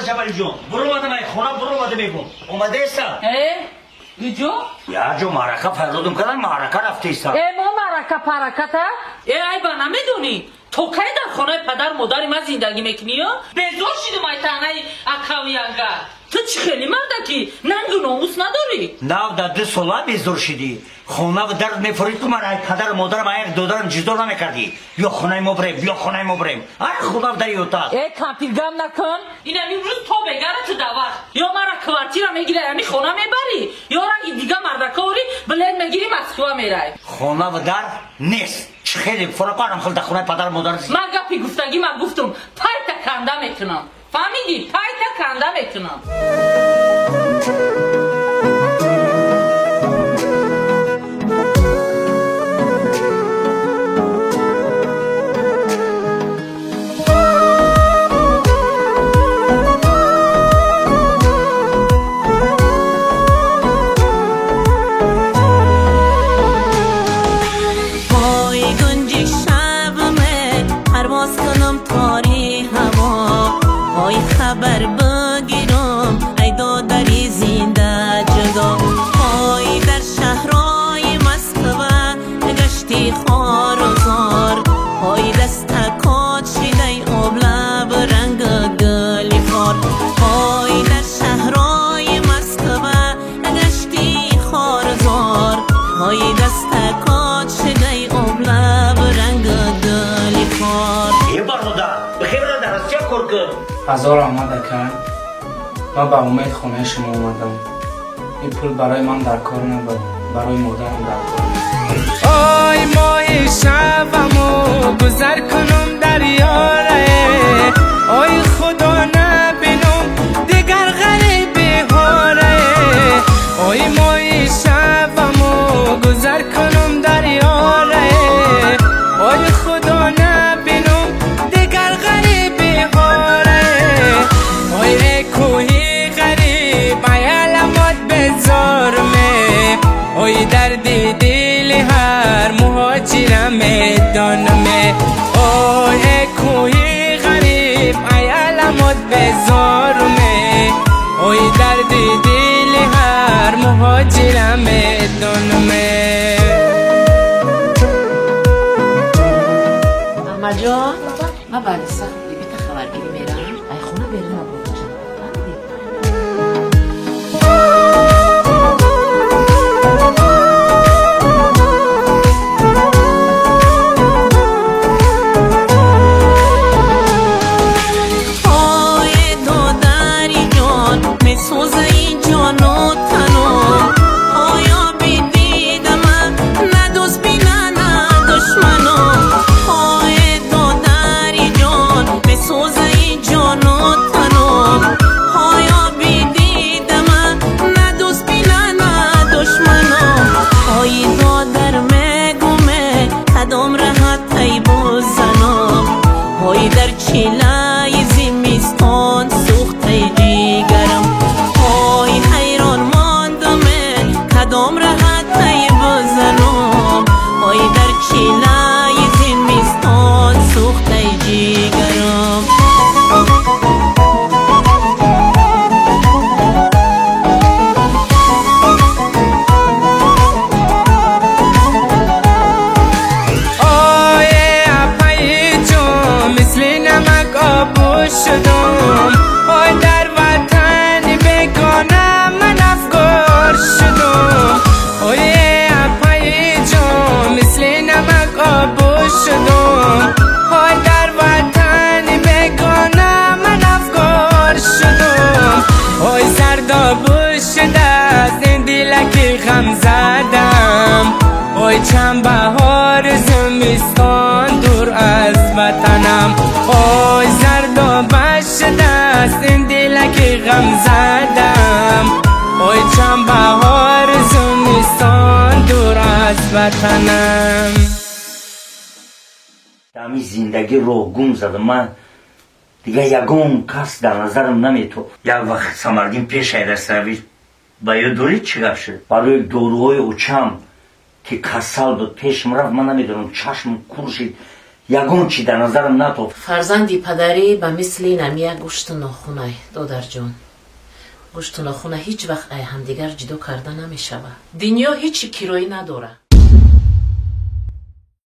جبل جون برو اومدم ای خونه برو اومده میگم اومده ایسا جو؟ یا جو معرکه فرودم کردن معرکه رفته ایسا ما معرکه پرکته؟ ای با نمیدونی تو که در خانه پدر مادر من زندگی میکنی یا؟ بزار شدیم ای تنه اکاویانگا تو چی خیلی مرده که ننگ و ناموس نداری؟ نه در 2 ساله بزار شدی خونه و درد میفرید که من ای پدر مادرم ای دادرم جدا نمیکردی یا خونه ما بریم یا خونه ما بریم ای خونه و در اتاق ای کمپیلگم نکن این امروز تو بگره تو دوار یا مرا کوارتیرا میگیره امی خونه میبری یا رنگی دیگه مردکه اوری بلد میگیری مسکوه میره خونه و در نیست چه خیلی فرقانم خلده خونه پدر مادر من گپی گفتگی من گفتم پای تکنده میکنم فهمیدی؟ پای تکنده میکنم خبر بگیرم ای دادری زنده جدا پای در شهرهای مسکوه گشتی خوار و زار پای دست کات شده آب لب رنگ گلی خار پای در شهرهای مسکوه گشتی خوار و زار پای دست کات شده آب لب رنگ گلی خار ای برادر بخیر برادر از چه کار کرد هزار آمده کن ما با امید خونه شما اومدم این پول برای من در کار نبود برای مادرم در کار آی ماه شبمو گذر کنم در یاره آی خدا نبینم دیگر غریبی هاره آی ماه شبمو گذر کنم در یاره آی خدا نبینم دیگر غریبی هاره ای کوهی غریب ای علامت بزرمه ای دردی دل هر مهاجرم میدانمه ای کوهی غریب ای علامت بزرمه ای دردی دل هر مهاجرم میدانمه اما جان ما بعد سخت بیت خبرگیری میرم ای خونه بریم چند بهار زمستان دور از وطنم آی زرد و بشت است این دلک غم زدم آی چند بهار زمستان دور از وطنم دمی زندگی رو گم زدم من دیگه یگون کس در نظرم نمیتو یک وقت سمردیم پیش ایرسروی با یه دوری چی گفت شد برای دوروهای اوچم که کسال بود پیشم رفت من نمیدونم چشم کورشید ягон чӣ дар назарам натофт. фарзанди падарӣ ба мисли намия гӯшту нохунай додарҷон. гӯшту нохуна ҳеҷ вақт ай ҳамдигар ҷудо карда намешавад. дунё ҳечи кироӣ надорад.